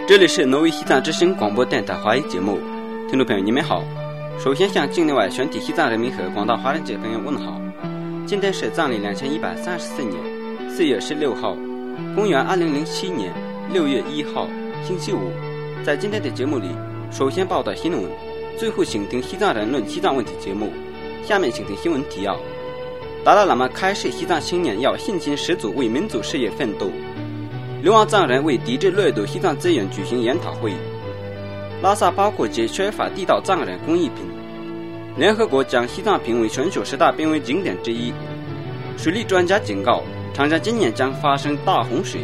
这里是挪威西藏之声广播电台华语节目，听众朋友你们好。首先向境内外全体西藏人民和广大华人界朋友问好。今天是藏历2134年4月16号，公元2007年6月1号，星期五。在今天的节目里，首先报道新闻，最后请听西藏人论西藏问题节目。下面请听新闻提要。达赖喇嘛开示西藏青年要信心十足为民族事业奋斗。流亡藏人为抵制掠夺西藏资源举行研讨会。拉萨包括节缺乏地道藏人工艺品。联合国将西藏评为全球10大濒危景点之一。水利专家警告，长江今年将发生大洪水。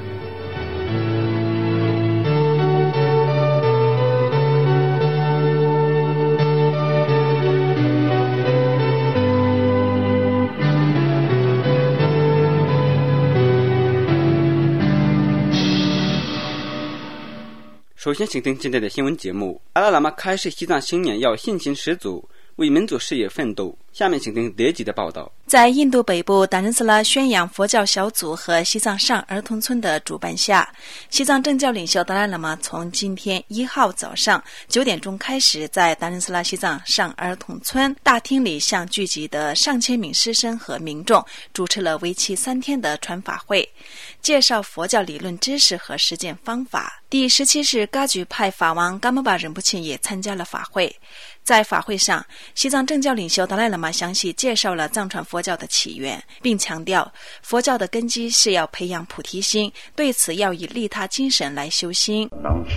首先请听今天的新闻节目。达赖喇嘛开示西藏青年要信心十足为民族事业奋斗。下面请听德吉的报道。 在印度北部达仁斯拉宣扬佛教小组和西藏上儿童村的主办下，西藏政教领袖达赖喇嘛从今天1号早上9点钟开始，在达仁斯拉西藏上儿童村大厅里向聚集的上千名师生和民众主持了为期3天的传法会，介绍佛教理论知识和实践方法。第17世噶举派法王噶玛巴仁波切也参加了法会。在法会上，西藏政教领袖达赖喇嘛详细介绍了藏传佛教的起源，并强调佛教的根基是要培养菩提心，对此要以利他精神来修心。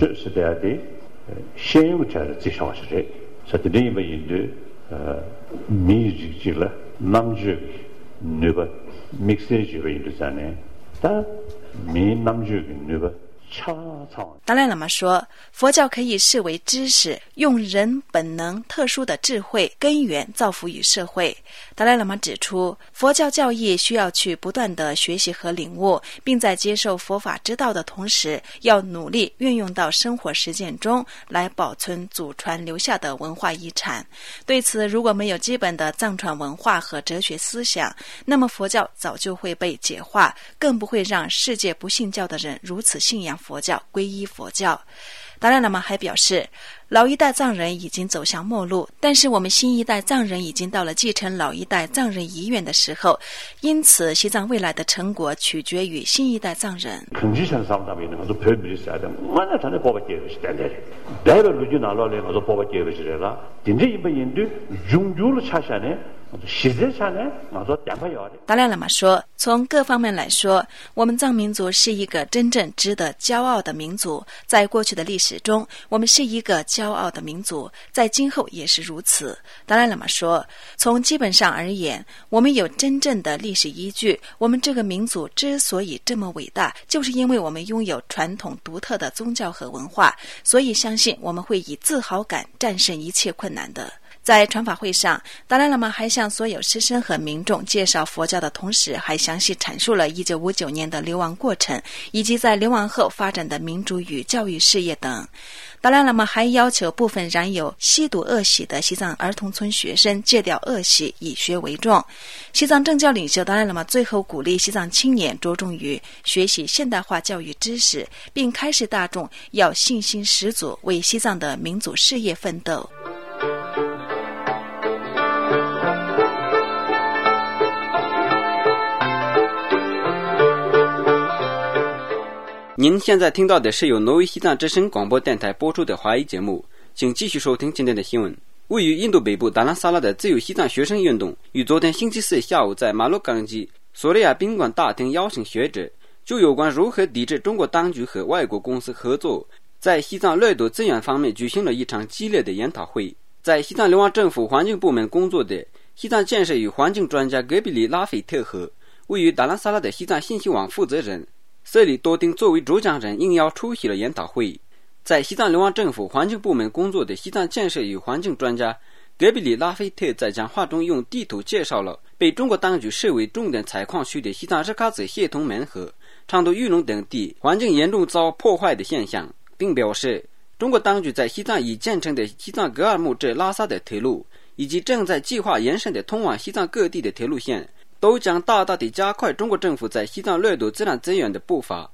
达赖喇嘛说，佛教可以视为知识，用人本能特殊的智慧根源造福于社会。达赖喇嘛指出，佛教教义需要去不断的学习和领悟，并在接受佛法之道的同时，要努力运用到生活实践中，来保存祖传留下的文化遗产。对此，如果没有基本的藏传文化和哲学思想，那么佛教早就会被解化，更不会让世界不信教的人如此信仰佛教，皈依佛教。达赖喇嘛还表示，老一代藏人已经走向末路，但是我们新一代藏人已经到了继承老一代藏人遗愿的时候，因此西藏未来的成果取決於新一代藏人。达赖喇嘛说，从各方面来说，我们藏民族是一个真正值得骄傲的民族。在过去的历史中，我们是一个骄傲的民族，在今后也是如此。达赖喇嘛说，从基本上而言，我们有真正的历史依据。我们这个民族之所以这么伟大，就是因为我们拥有传统独特的宗教和文化，所以相信我们会以自豪感战胜一切困难的。在传法会上，达赖喇嘛还向所有师生和民众介绍佛教的同时，还详细阐述了1959年的流亡过程，以及在流亡后发展的民主与教育事业等。达赖喇嘛还要求部分染有吸毒恶习的西藏儿童村学生戒掉恶习，以学为重。西藏政教领袖达赖喇嘛最后鼓励西藏青年着重于学习现代化教育知识，并开示大众要信心十足为西藏的民族事业奋斗。 您现在听到的是由挪威西藏之声广播电台播出的华语节目，请继续收听今天的新闻。位于印度北部达兰萨拉的自由西藏学生运动于昨天星期四下午在马洛冈基索利亚宾馆大厅邀请学者，就有关如何抵制中国当局和外国公司合作在西藏掠夺资源方面举行了一场激烈的研讨会。在西藏流亡政府环境部门工作的西藏建设与环境专家格比里拉菲特和位于达兰萨拉的西藏信息网负责人瑟里多丁作为主讲人应邀出席了研讨会。在西藏流亡政府环境部门工作的西藏建设与环境专家格比里拉菲特在讲话中用地图介绍了被中国当局视为重点采矿区的西藏日喀则谢通门和昌都玉龙等地环境严重遭破坏的现象，并表示中国当局在西藏已建成的西藏格尔木至拉萨的铁路以及正在计划延伸的通往西藏各地的铁路线，都将大大地加快中国政府在西藏掠夺自然资源的步伐。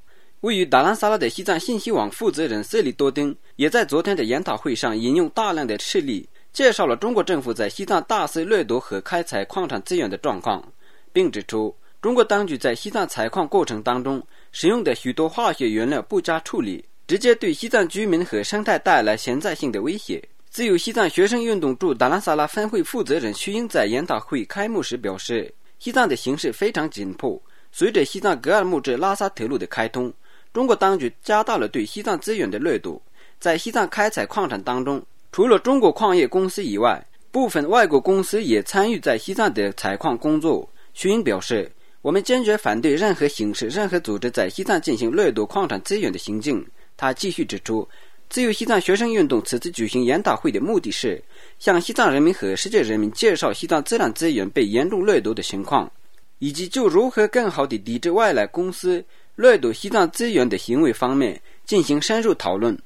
位于达兰萨拉的西藏信息网负责人瑟里多登也在昨天的研讨会上引用大量的事例，介绍了中国政府在西藏大肆掠夺和开采矿产资源的状况，并指出中国当局在西藏采矿过程当中使用的许多化学原料不加处理，直接对西藏居民和生态带来潜在性的威胁。自由西藏学生运动驻达兰萨拉分会负责人徐英在研讨会开幕时表示，西藏的形势非常紧迫，随着西藏格尔木至拉萨铁路的开通，中国当局加大了对西藏资源的掠夺。在西藏开采矿产当中，除了中国矿业公司以外，部分外国公司也参与在西藏的采矿工作。徐英表示，我们坚决反对任何形式、任何组织在西藏进行掠夺矿产资源的行径。他继续指出，自由西藏学生运动此次举行研讨会的目的是向西藏人民和世界人民介绍西藏自然资源被严重掠夺的情况，以及就如何更好地抵制外来公司掠夺西藏资源的行为方面进行深入讨论。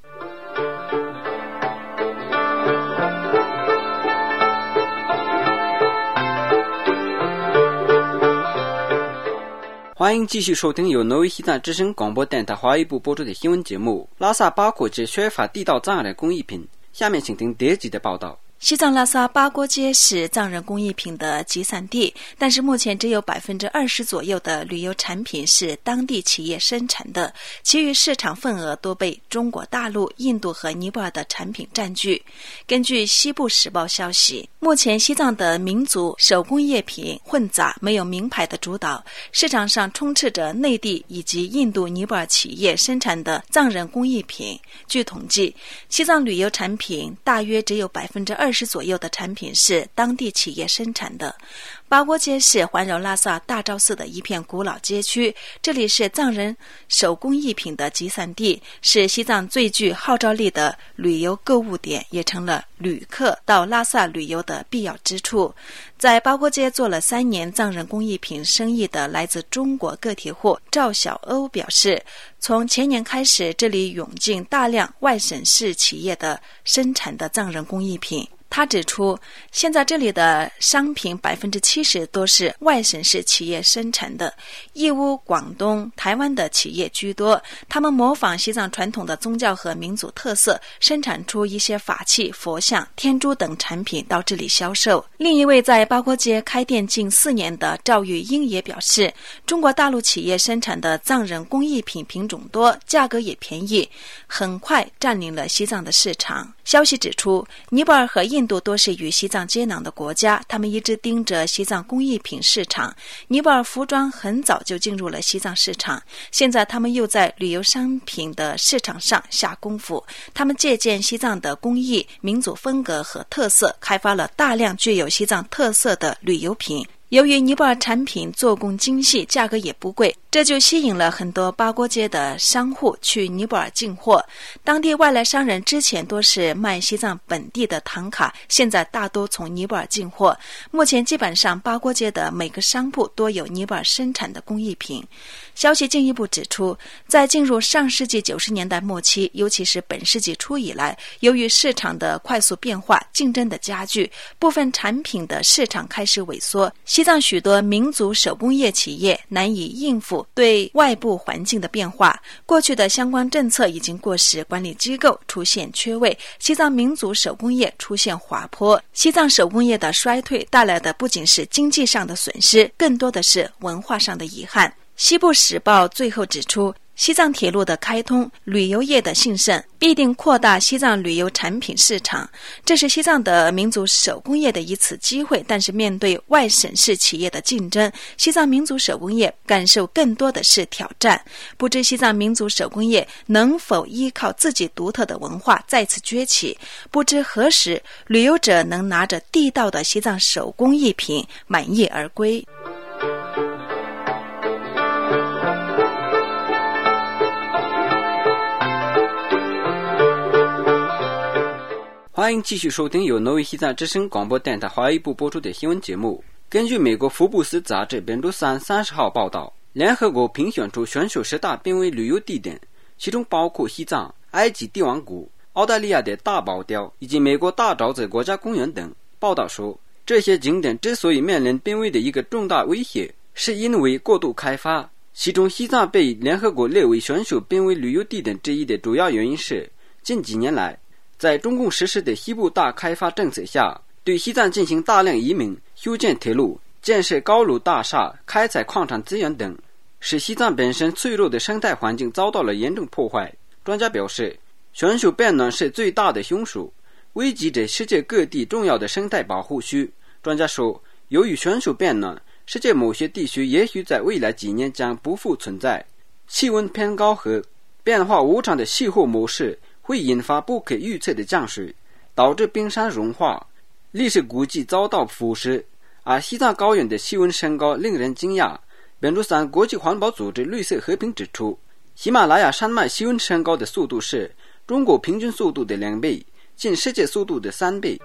欢迎继续收听由挪威西藏之声广播电台华语部播出的新闻节目。拉萨八廓街缺乏地道藏人工艺品，下面请听第二集的报道。 西藏拉萨八廓街是藏人工艺品的集散地，但是目前只有 20% 左右的旅游产品是当地企业生产的，其余市场份额都被中国大陆、印度和尼泊尔的产品占据。根据西部时报消息，目前西藏的民族手工业品混杂，没有名牌的主导，市场上充斥着内地以及印度、尼泊尔企业生产的藏人工艺品。据统计，西藏旅游产品大约只有 20% 左右的产品是当地企业生产的。八廓街是环绕拉萨大昭寺的一片古老街区，这里是藏人手工艺品的集散地，是西藏最具号召力的旅游购物点，也成了旅客到拉萨旅游的必要之处。在八廓街做了3年藏人工艺品生意的来自中国个体户赵小欧表示，从前年开始，这里涌进大量外省市企业的生产的藏人工艺品。他指出，现在这里的商品 70% 都是外省市企业生产的，义乌、广东、台湾的企业居多，他们模仿西藏传统的宗教和民族特色，生产出一些法器、佛像、天珠等产品到这里销售。另一位在八廓街开店近4年的赵玉英也表示，中国大陆企业生产的藏人工艺品品种多，价格也便宜，很快占领了西藏的市场。消息指出，尼泊尔和印度都是与西藏接壤的国家，他们一直盯着西藏工艺品市场。尼泊尔服装很早就进入了西藏市场，现在他们又在旅游商品的市场上下功夫。他们借鉴西藏的工艺、民族风格和特色，开发了大量具有西藏特色的旅游品。由于尼泊尔产品做工精细，价格也不贵，这就吸引了很多八廓街的商户去尼泊尔进货。当地外来商人之前多是卖西藏本地的唐卡，现在大多从尼泊尔进货。目前基本上八廓街的每个商铺都有尼泊尔生产的工艺品。消息进一步指出，在进入上世纪90年代末期，尤其是本世纪初以来，由于市场的快速变化、竞争的加剧，部分产品的市场开始萎缩。西藏许多民族手工业企业难以应付对外部环境的变化，过去的相关政策已经过时，管理机构出现缺位，西藏民族手工业出现滑坡。西藏手工业的衰退带来的不仅是经济上的损失，更多的是文化上的遗憾。西部时报最后指出，西藏铁路的开通、旅游业的兴盛必定扩大西藏旅游产品市场，这是西藏的民族手工业的一次机会。但是面对外省市企业的竞争，西藏民族手工业感受更多的是挑战。不知西藏民族手工业能否依靠自己独特的文化再次崛起，不知何时旅游者能拿着地道的西藏手工艺品满意而归。 欢迎继续收听由挪威西藏之声广播电台华语部播出的新闻节目。根据美国福布斯杂志本周3 30号报道，联合国评选出全球10大濒危旅游地点，其中包括西藏、埃及帝王谷、澳大利亚的大堡礁以及美国大沼泽国家公园等。报道说，这些景点之所以面临濒危的一个重大威胁，是因为过度开发、 其中西藏被联合国列为选手濒危旅游地点之一的主要原因是，近几年来在中共实施的西部大开发政策下，对西藏进行大量移民、修建铁路、建设高楼大厦、开采矿产资源等，使西藏本身脆弱的生态环境遭到了严重破坏。专家表示，全球变暖是最大的凶手，危及着世界各地重要的生态保护区。专家说，由于全球变暖，世界某些地区也许在未来几年将不复存在。气温偏高和变化无常的气候模式会引发不可预测的降水，导致冰山融化，历史古迹遭到腐蚀。而西藏高原的气温升高令人惊讶。本周三，国际环保组织绿色和平指出，喜马拉雅山脉气温升高的速度是中国平均速度的2倍，近世界速度的3倍。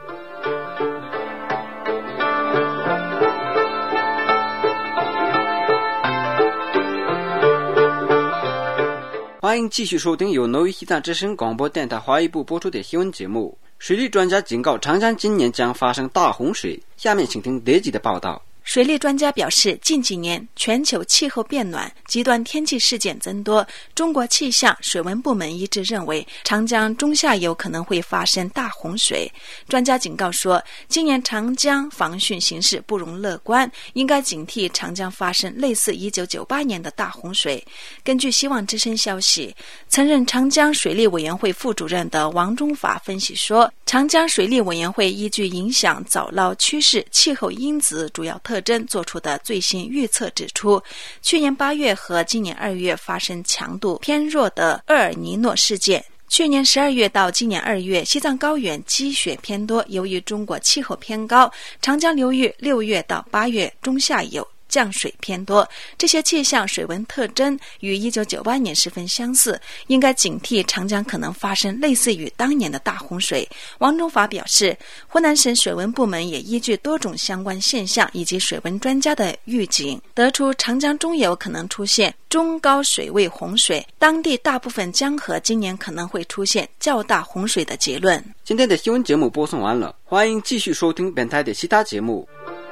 欢迎继续收听由挪威西藏之声广播电台华语部播出的新闻节目。水利专家警告长江今年将发生大洪水。下面请听德吉的报道。 水利专家表示，近几年全球气候变暖，极端天气事件增多。中国气象水文部门一致认为，长江中下游可能会发生大洪水。专家警告说，今年长江防汛形势不容乐观，应该警惕长江发生类似1998年的大洪水。根据希望之声消息，曾任长江水利委员会副主任的王忠法分析说，长江水利委员会依据影响早涝趋势、气候因子主要特征做出的最新预测指出，去年8月和今年2月发生强度偏弱的厄尔尼诺事件。去年12月到今年2月，西藏高原积雪偏多，由于中国气候偏高，长江流域6月到8月中下游降水偏多，这些气象水文特征与1998年十分相似，应该警惕长江可能发生类似于当年的大洪水。王忠法表示，湖南省水文部门也依据多种相关现象以及水文专家的预警，得出长江中游可能出现中高水位洪水，当地大部分江河今年可能会出现较大洪水的结论。 今天的新闻节目播送完了，欢迎继续收听本台的其他节目。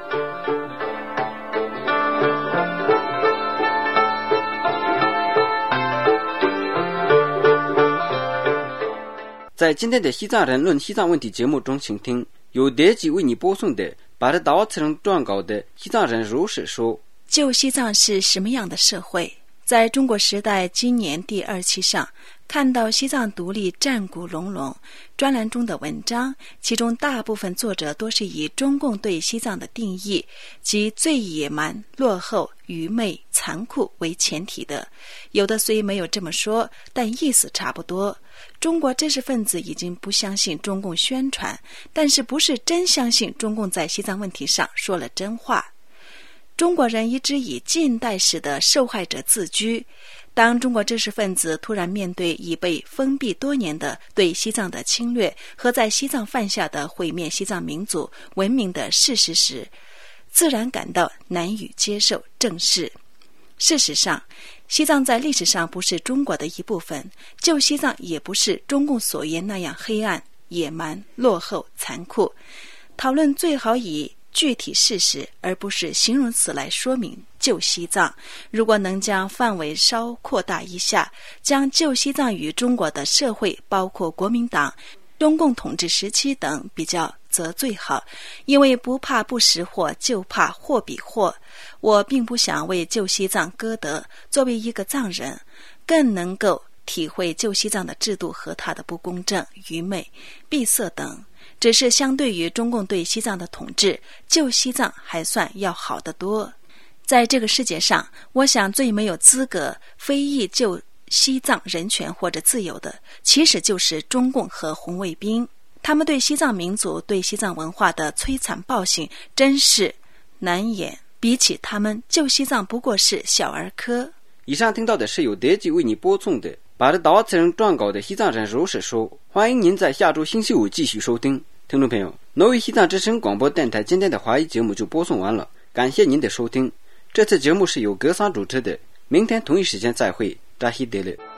在今天的西藏人论西藏问题节目中，请听由德吉为你播送的把这导词人撰稿的西藏人如是说。 旧西藏是什么样的社会？在中国时代今年第2期上看到西藏独立战鼓隆隆专栏中的文章，其中大部分作者都是以中共对西藏的定义即最野蛮、落后、愚昧、残酷为前提的。有的虽没有这么说，但意思差不多。中国知识分子已经不相信中共宣传，但是不是真相信中共在西藏问题上说了真话。中国人一直以近代史的受害者自居，当中国知识分子突然面对已被封闭多年的对西藏的侵略和在西藏犯下的毁灭西藏民族文明的事实时，自然感到难以接受正视。事实上，西藏在历史上不是中国的一部分，旧西藏也不是中共所言那样黑暗、野蛮、落后、残酷。讨论最好以具体事实而不是形容词来说明旧西藏。如果能将范围稍扩大一下，将旧西藏与中国的社会包括国民党、中共统治时期等比较则最好，因为不怕不识货，就怕货比货。我并不想为旧西藏歌德，作为一个藏人，更能够体会旧西藏的制度和它的不公正、愚昧、闭塞等。只是相对于中共对西藏的统治，旧西藏还算要好得多。在这个世界上，我想最没有资格非议旧西藏人权或者自由的，其实就是中共和红卫兵。他们对西藏民族、对西藏文化的摧残暴行真是难言，比起他们，旧西藏不过是小儿科。 以上听到的是由德吉为你播送的把这导词人撰稿的西藏人如是说。欢迎您在下周星期五继续收听。听众朋友，挪威西藏之声广播电台今天的华语节目就播送完了，感谢您的收听。这次节目是由格桑主持的，明天同一时间再会，扎西德勒。